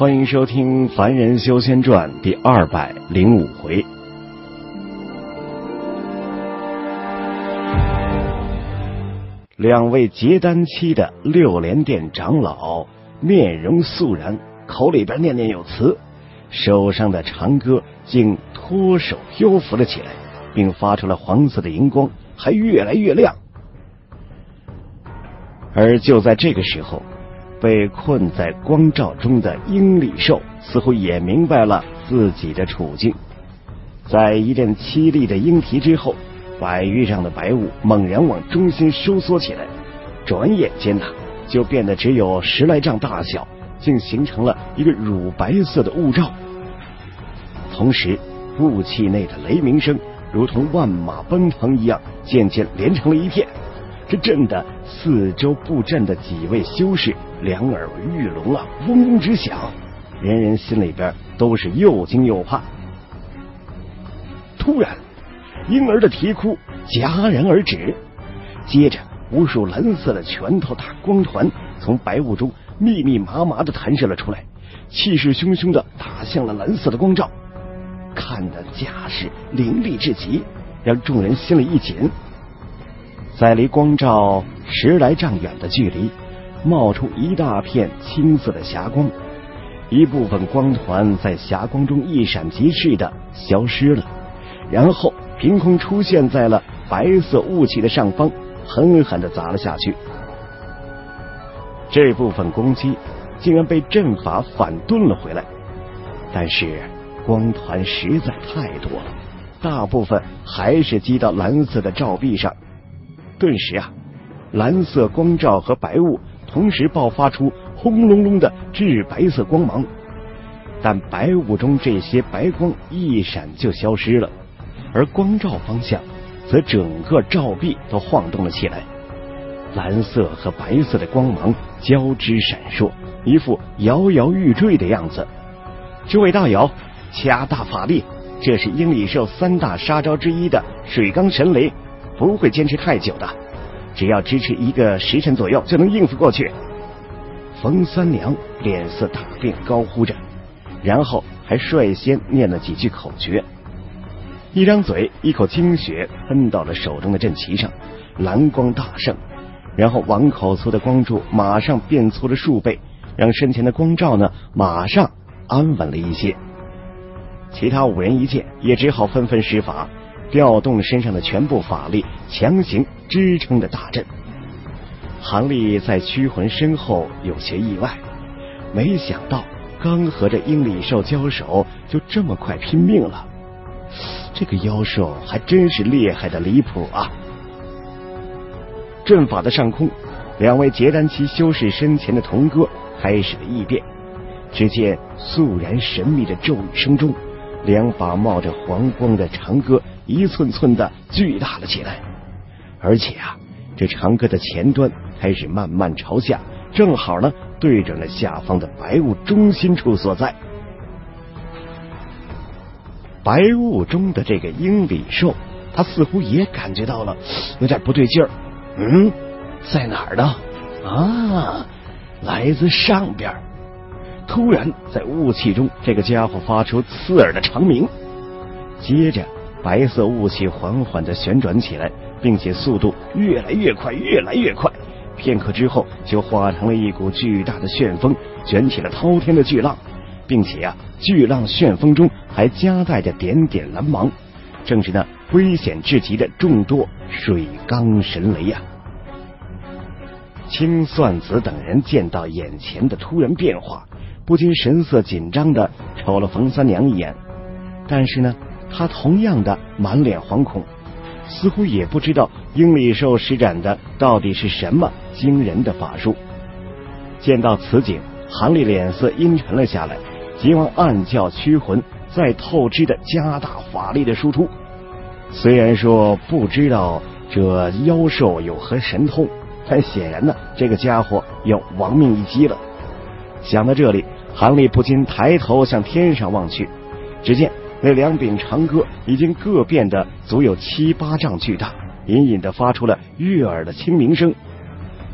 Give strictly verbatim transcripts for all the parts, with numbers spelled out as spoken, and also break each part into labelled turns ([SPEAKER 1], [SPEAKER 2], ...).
[SPEAKER 1] 欢迎收听《凡人修仙传》第二百零五回。两位结丹期的六莲殿长老面容肃然，口里边念念有词，手上的长戈竟脱手漂浮了起来，并发出了黄色的荧光，还越来越亮。而就在这个时候，被困在光照中的鹰李兽似乎也明白了自己的处境，在一阵凄厉的鹰啼之后，百余丈的白雾猛然往中心收缩起来，转眼间呐、啊，就变得只有十来丈大小，竟形成了一个乳白色的雾罩。同时，雾气内的雷鸣声如同万马奔腾一样，渐渐连成了一片。这震得四周布阵的几位修士两耳欲聋啊，嗡嗡直响，人人心里边都是又惊又怕。突然，婴儿的啼哭戛然而止，接着无数蓝色的拳头大光团从白雾中密密麻麻的弹射了出来，气势汹汹的打向了蓝色的光照，看得架势凌厉至极，让众人心里一紧。在离光照十来丈远的距离，冒出一大片青色的霞光，一部分光团在霞光中一闪即逝的消失了，然后凭空出现在了白色雾气的上方，狠狠地砸了下去。这部分攻击竟然被阵法反遁了回来，但是光团实在太多了，大部分还是击到蓝色的罩壁上。顿时啊，蓝色光照和白雾同时爆发出轰隆隆的赤白色光芒，但白雾中这些白光一闪就消失了，而光照方向则整个罩壁都晃动了起来，蓝色和白色的光芒交织闪烁，一副摇摇欲坠的样子。诸位道友，掐大法力，这是鹰李兽三大杀招之一的水缸神雷，不会坚持太久的，只要支持一个时辰左右就能应付过去。冯三娘脸色大变，高呼着，然后还率先念了几句口诀，一张嘴一口精血喷到了手中的阵旗上，蓝光大盛，然后王口粗的光柱马上变粗了数倍，让身前的光照呢马上安稳了一些。其他五人一见也只好纷纷施法，调动身上的全部法力，强行支撑着大阵。韩立在驱魂身后有些意外，没想到刚和这鹰李兽交手就这么快拼命了，这个妖兽还真是厉害的离谱啊！阵法的上空，两位结丹期修士身前的铜戈开始了异变，只见肃然神秘的咒语声中，两把冒着黄光的长戈一寸寸的巨大了起来，而且啊，这长戈的前端开始慢慢朝下，正好呢对准了下方的白雾中心处所在。白雾中的这个鹰李兽，他似乎也感觉到了有点不对劲儿。嗯，在哪儿呢？啊，来自上边。突然在雾气中，这个家伙发出刺耳的长鸣，接着白色雾气缓缓地旋转起来，并且速度越来越快，越来越快。片刻之后，就化成了一股巨大的旋风，卷起了滔天的巨浪，并且啊，巨浪旋风中还夹带着点点蓝芒，正是那危险至极的众多水缸神雷呀、啊！青算子等人见到眼前的突然变化，不禁神色紧张地瞅了冯三娘一眼，但是呢，他同样的满脸惶恐，似乎也不知道鹰李兽施展的到底是什么惊人的法术。见到此景，韩立脸色阴沉了下来，急忙暗叫驱魂再透支的加大法力的输出。虽然说不知道这妖兽有何神通，但显然呢，这个家伙要亡命一击了。想到这里，韩立不禁抬头向天上望去，只见那两柄长戈已经各变得足有七八丈巨大，隐隐地发出了悦耳的清鸣声。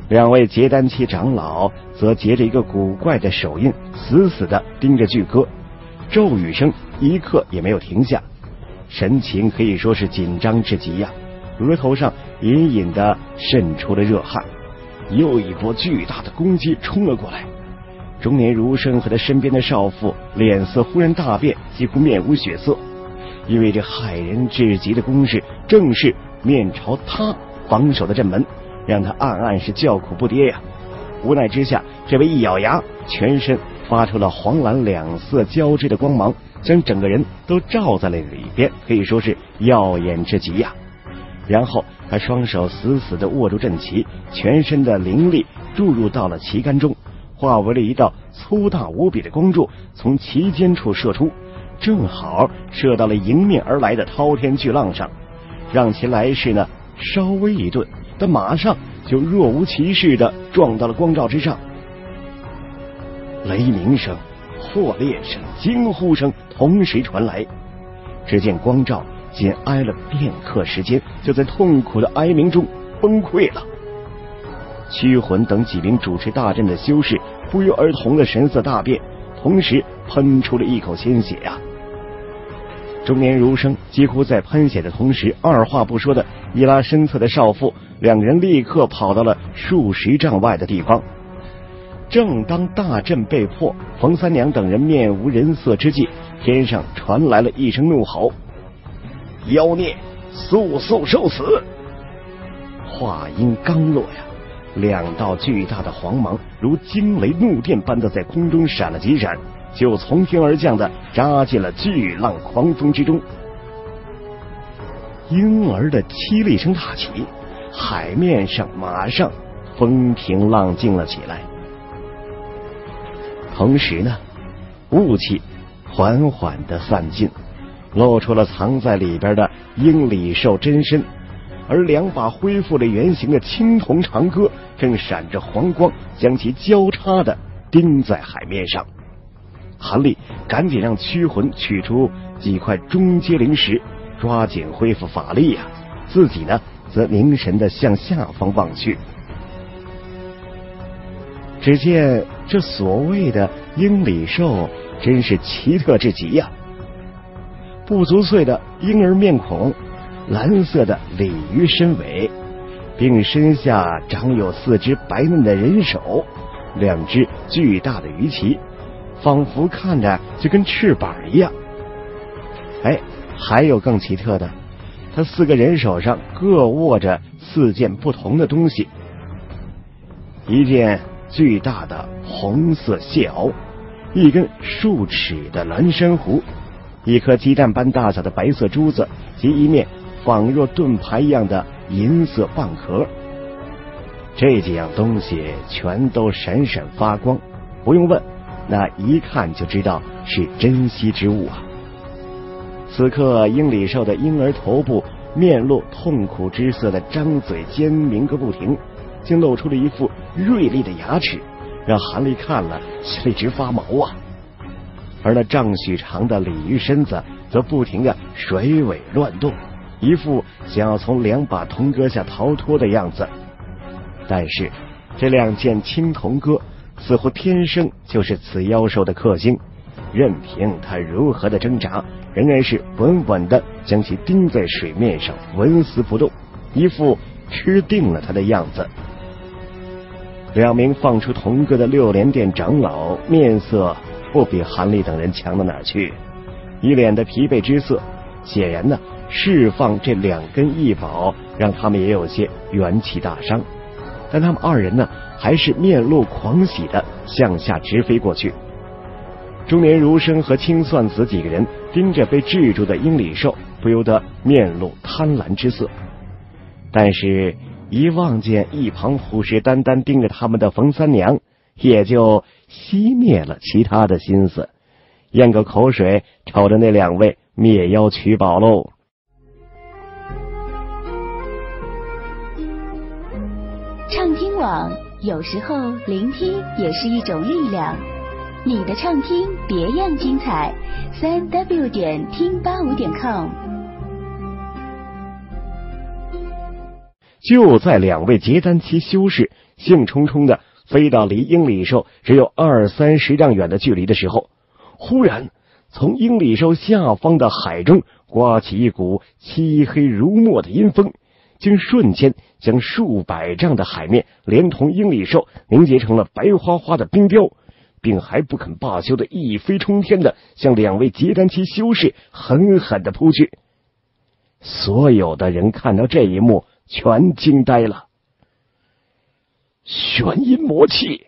[SPEAKER 1] 两位结丹期长老则结着一个古怪的手印，死死地盯着巨哥，咒语声一刻也没有停下，神情可以说是紧张至极呀、啊，额头上隐隐地渗出了热汗。又一波巨大的攻击冲了过来，中年儒生和他身边的少妇脸色忽然大变，几乎面无血色，因为这骇人至极的攻势正是面朝他防守的阵门，让他暗暗是叫苦不迭呀。无奈之下，这位一咬牙，全身发出了黄蓝两色交织的光芒，将整个人都罩在了里边，可以说是耀眼至极呀。然后他双手死死地握住阵旗，全身的灵力注入到了旗杆中，化为了一道粗大无比的光柱，从旗尖处射出，正好射到了迎面而来的滔天巨浪上，让其来势呢稍微一顿，但马上就若无其事地撞到了光罩之上。雷鸣声、破裂声、惊呼声同时传来，只见光罩仅挨了片刻时间，就在痛苦的哀鸣中崩溃了。驱魂等几名主持大阵的修士不约而同的神色大变，同时喷出了一口鲜血啊！中年儒生几乎在喷血的同时，二话不说的一拉身侧的少妇，两人立刻跑到了数十丈外的地方。正当大阵被破，冯三娘等人面无人色之际，天上传来了一声怒吼：“妖孽，速速受死！”话音刚落呀，两道巨大的黄芒如惊雷怒电般的在空中闪了几闪，就从天而降的扎进了巨浪狂风之中。婴儿的凄厉声大起，海面上马上风平浪静了起来。同时呢，雾气缓缓的散尽，露出了藏在里边的鹰李兽真身，而两把恢复了原形的青铜长戈正闪着黄光，将其交叉的钉在海面上。韩立赶紧让驱魂取出几块中阶灵石，抓紧恢复法力呀、啊，自己呢则凝神的向下方望去。只见这所谓的鹰李兽真是奇特至极呀、啊！不足岁的婴儿面孔，蓝色的鲤鱼身尾，并身下长有四只白嫩的人手，两只巨大的鱼鳍，仿佛看着就跟翅膀一样。哎，还有更奇特的，他四个人手上各握着四件不同的东西，一件巨大的红色蟹螯，一根数尺的蓝珊瑚，一颗鸡蛋般大小的白色珠子，及一面仿若盾牌一样的银色蚌壳。这几样东西全都闪闪发光，不用问，那一看就知道是珍稀之物啊！此刻鹰李兽的婴儿头部面露痛苦之色的张嘴尖鸣个不停，竟露出了一副锐利的牙齿，让韩立看了心里直发毛啊！而那丈许长的鲤鱼身子则不停地甩尾乱动，一副想要从两把铜戈下逃脱的样子。但是这两件青铜戈似乎天生就是此妖兽的克星，任凭他如何的挣扎，仍然是稳稳地将其钉在水面上，纹丝不动，一副吃定了他的样子。两名放出铜戈的六连殿长老面色不比韩立等人强到哪儿去，一脸的疲惫之色，显然呢释放这两根异宝让他们也有些元气大伤，但他们二人呢还是面露狂喜的向下直飞过去。中年儒生和青算子几个人盯着被制住的鹰李兽，不由得面露贪婪之色，但是一望见一旁虎视眈眈盯着他们的冯三娘，也就熄灭了其他的心思，咽个口水，瞅着那两位灭妖取宝喽。
[SPEAKER 2] 畅听网，有时候聆听也是一种力量。你的畅听别样精彩，三 w 点听八五点 com。
[SPEAKER 1] 就在两位结丹期修士兴冲冲的飞到离鹰里兽只有二三十丈远的距离的时候，忽然从鹰里兽下方的海中刮起一股漆黑如墨的阴风，竟瞬间将数百丈的海面连同鹰里兽凝结成了白花花的冰雕，并还不肯罢休的一飞冲天的向两位结丹期修士狠狠的扑去。所有的人看到这一幕全惊呆了。玄阴魔气！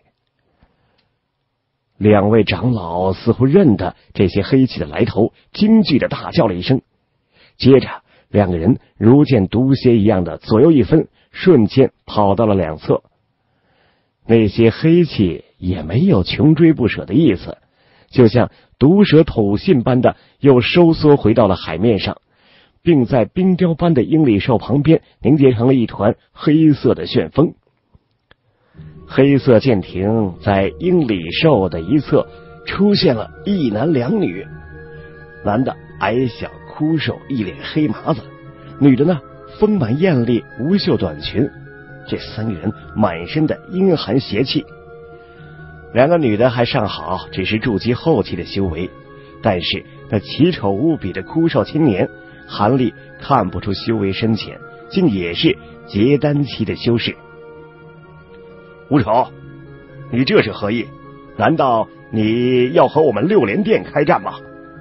[SPEAKER 1] 两位长老似乎认得这些黑气的来头，惊惧的大叫了一声。接着两个人如见毒蝎一样的左右一分，瞬间跑到了两侧。那些黑气也没有穷追不舍的意思，就像毒蛇吐信般的又收缩回到了海面上，并在冰雕般的鹰里兽旁边凝结成了一团黑色的旋风。黑色剑庭在鹰里兽的一侧出现了一男两女，男的矮小枯瘦，一脸黑麻子，女的呢丰满艳丽，无袖短裙。这三个人满身的阴寒邪气。两个女的还尚好，只是筑基后期的修为，但是那奇丑无比的枯瘦青年，韩立看不出修为深浅，竟也是结丹期的修士。吴丑，你这是何意？难道你要和我们六连殿开战吗？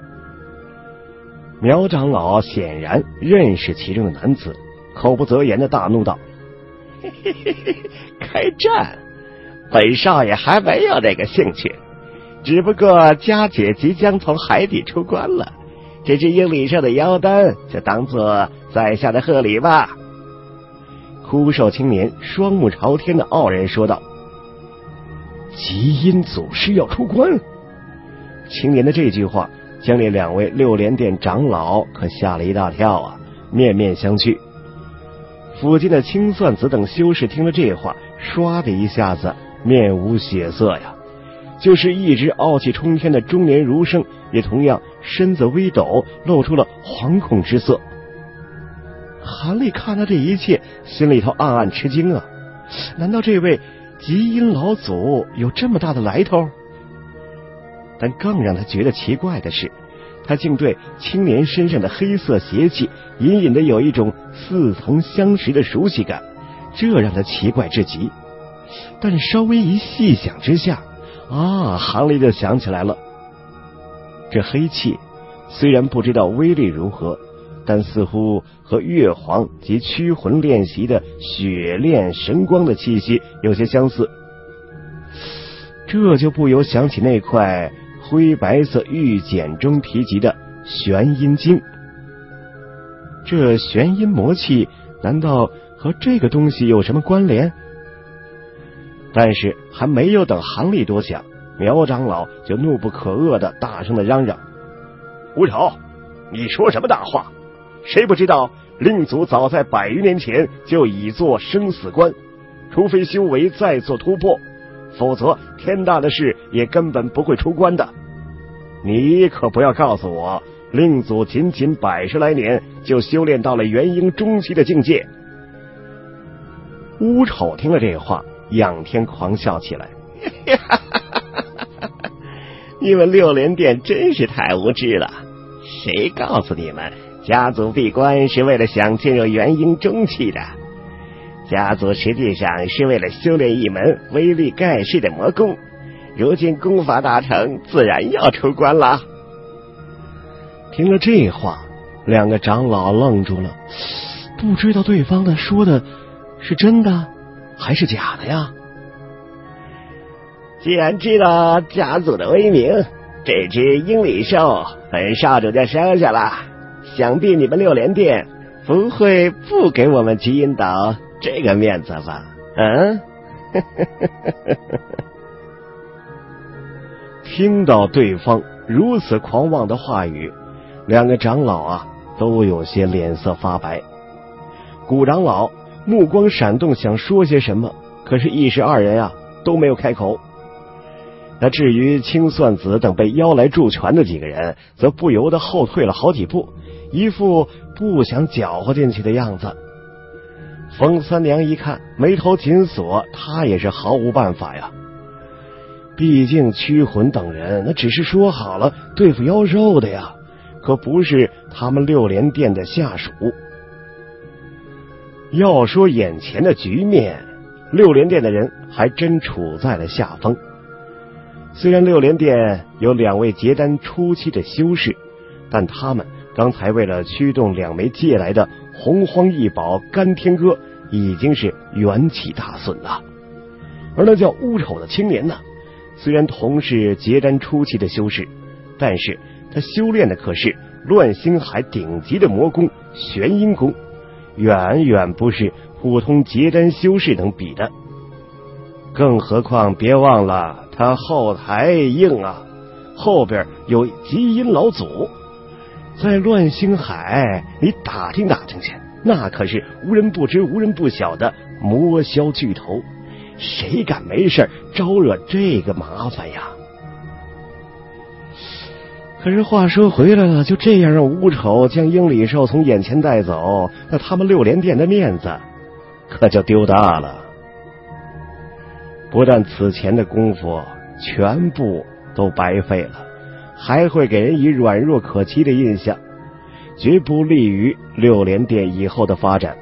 [SPEAKER 1] 苗长老显然认识其中的男子，口不择言的大怒道：嘿嘿嘿嘿，开战？本少爷还没有这个兴趣，只不过家姐即将从海底出关了，这只鹰里兽的妖丹就当做在下的贺礼吧。枯瘦青年双目朝天的傲然说道：极阴祖师要出关？青年的这句话将那两位六连殿长老可吓了一大跳啊，面面相觑。附近的青算子等修士听了这话，唰的一下子面无血色呀，就是一直傲气冲天的中年儒生也同样身子微抖，露出了惶恐之色。韩立看到这一切，心里头暗暗吃惊啊，难道这位极阴老祖有这么大的来头？但更让他觉得奇怪的是，他竟对青年身上的黑色邪气隐隐的有一种似曾相识的熟悉感，这让他奇怪至极。但稍微一细想之下，啊，韩立就想起来了，这黑气虽然不知道威力如何，但似乎和月皇及驱魂练习的血炼神光的气息有些相似，这就不由想起那块灰白色玉简中提及的玄阴经。这玄阴魔气难道和这个东西有什么关联？但是还没有等韩立多想，苗长老就怒不可遏的大声的嚷嚷：吴丑，你说什么大话？谁不知道令祖早在百余年前就已做生死关，除非修为再做突破，否则天大的事也根本不会出关的。你可不要告诉我，令祖仅仅百十来年就修炼到了元婴中期的境界。乌丑听了这话，仰天狂笑起来：你们六连殿真是太无知了，谁告诉你们家族闭关是为了想进入元婴中期的？家族实际上是为了修炼一门威力盖世的魔功，如今功法大成，自然要出关了。听了这话，两个长老愣住了，不知道对方的说的是真的还是假的呀。既然知道家族的威名，这只鹰里兽本少主就收下了，想必你们六连殿不会不给我们极阴岛这个面子吧？嗯？听到对方如此狂妄的话语，两个长老啊都有些脸色发白。古长老目光闪动，想说些什么，可是一时二人啊都没有开口。那至于青算子等被邀来助拳的几个人，则不由得后退了好几步，一副不想搅和进去的样子。 冯三娘一看眉头紧锁，她也是毫无办法呀。毕竟驱魂等人那只是说好了对付妖兽的呀，可不是他们六连殿的下属。要说眼前的局面，六连殿的人还真处在了下风。虽然六连殿有两位结丹初期的修士，但他们刚才为了驱动两枚借来的洪荒异宝干天歌，已经是元气大损了。而那叫乌丑的青年呢，虽然同是结丹初期的修士，但是他修炼的可是乱星海顶级的魔功玄阴功，远远不是普通结丹修士能比的。更何况别忘了他后台硬啊，后边有极阴老祖，在乱星海你打听打听去，那可是无人不知无人不晓的魔枭巨头，谁敢没事招惹这个麻烦呀？可是话说回来了，就这样让乌丑将英里兽从眼前带走，那他们六连殿的面子可就丢大了。不但此前的功夫全部都白费了，还会给人以软弱可欺的印象，绝不利于六连殿以后的发展。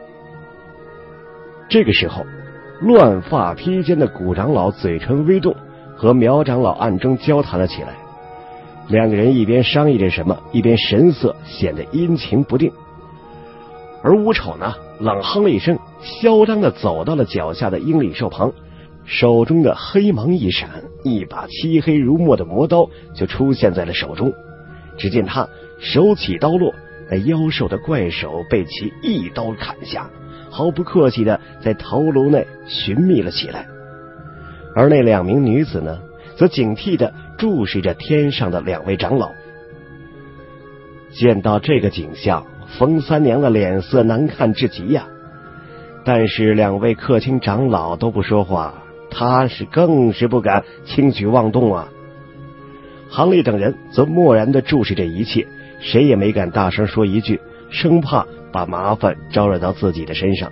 [SPEAKER 1] 这个时候，乱发披肩的古长老嘴唇微动，和苗长老暗中交谈了起来。两个人一边商议着什么，一边神色显得阴晴不定。而乌丑呢，冷哼了一声，嚣张地走到了脚下的英里兽旁，手中的黑芒一闪，一把漆黑如墨的魔刀就出现在了手中。只见他手起刀落，那妖兽的怪手被其一刀砍下，毫不客气的在头颅内寻觅了起来。而那两名女子呢，则警惕的注视着天上的两位长老。见到这个景象，冯三娘的脸色难看至极呀、啊。但是两位客卿长老都不说话，他是更是不敢轻举妄动啊。杭丽等人则默然的注视着一切，谁也没敢大声说一句，生怕把麻烦招惹到自己的身上。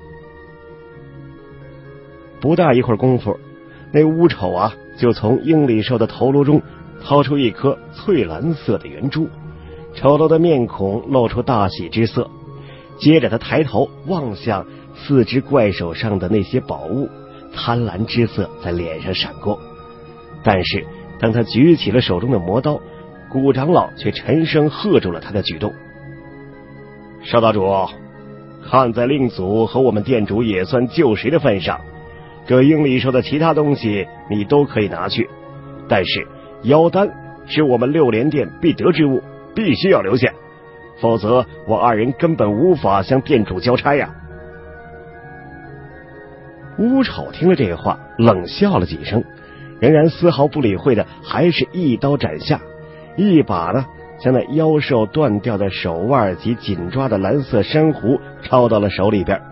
[SPEAKER 1] 不大一会儿功夫，那乌丑啊就从英里兽的头颅中掏出一颗翠蓝色的圆珠，丑陋的面孔露出大喜之色。接着他抬头望向四只怪手上的那些宝物，贪婪之色在脸上闪过。但是当他举起了手中的魔刀，古长老却沉声喝住了他的举动。少道主，看在令祖和我们店主也算旧识的份上，这英里兽的其他东西你都可以拿去，但是妖丹是我们六连殿必得之物，必须要留下，否则我二人根本无法向店主交差呀。乌丑听了这话，冷笑了几声，仍然丝毫不理会的，还是一刀斩下，一把呢将那妖兽断掉的手腕及紧抓的蓝色珊瑚抄到了手里边。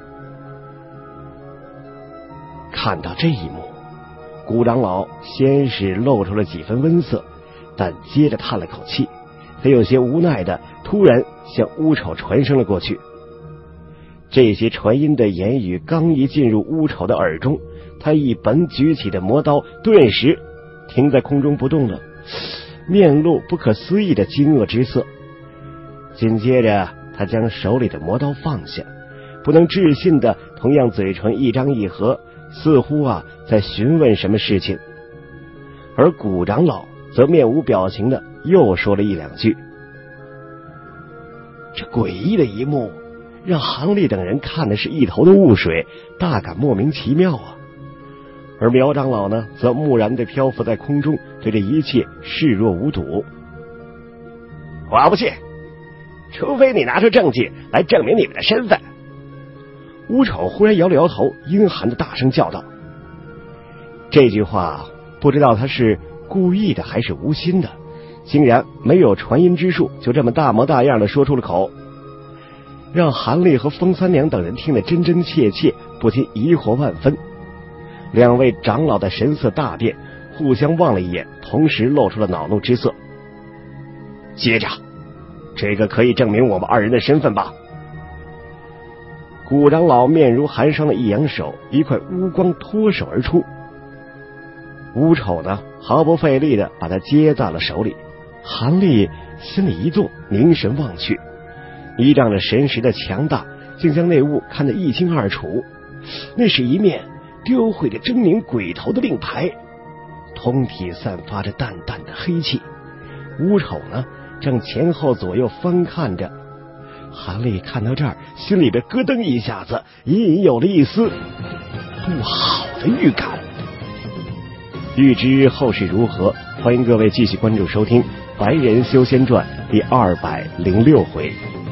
[SPEAKER 1] 看到这一幕，古长老先是露出了几分温色，但接着叹了口气，他有些无奈的突然向乌丑传声了过去。这些传音的言语刚一进入乌丑的耳中，他一本举起的魔刀顿时停在空中不动了，面露不可思议的惊愕之色。紧接着他将手里的魔刀放下，不能置信的同样嘴唇一张一合，似乎啊在询问什么事情。而古长老则面无表情的又说了一两句。这诡异的一幕让杭丽等人看的是一头的雾水，大感莫名其妙啊。而苗长老呢，则木然的漂浮在空中，对这一切视若无睹。我不信，除非你拿出证据来证明你们的身份。乌丑忽然摇了摇头，阴寒的大声叫道。这句话不知道他是故意的还是无心的，竟然没有传音之术，就这么大模大样的说出了口，让韩丽和风三娘等人听得真真切切，不禁疑惑万分。两位长老的神色大变，互相望了一眼，同时露出了恼怒之色。接着，这个可以证明我们二人的身份吧？ 古长老面如寒霜的一扬手，一块乌光脱手而出。乌丑呢，毫不费力的把它接在了手里。韩立心里一动，凝神望去，依仗着神识的强大，竟将那物看得一清二楚。那是一面丢毁着狰狞鬼头的令牌，通体散发着淡淡的黑气。乌丑呢，正前后左右翻看着。韩立看到这儿，心里边咯噔一下子，隐隐有了一丝不好的预感。欲知后事如何，欢迎各位继续关注收听《白人修仙传》第二百零六回。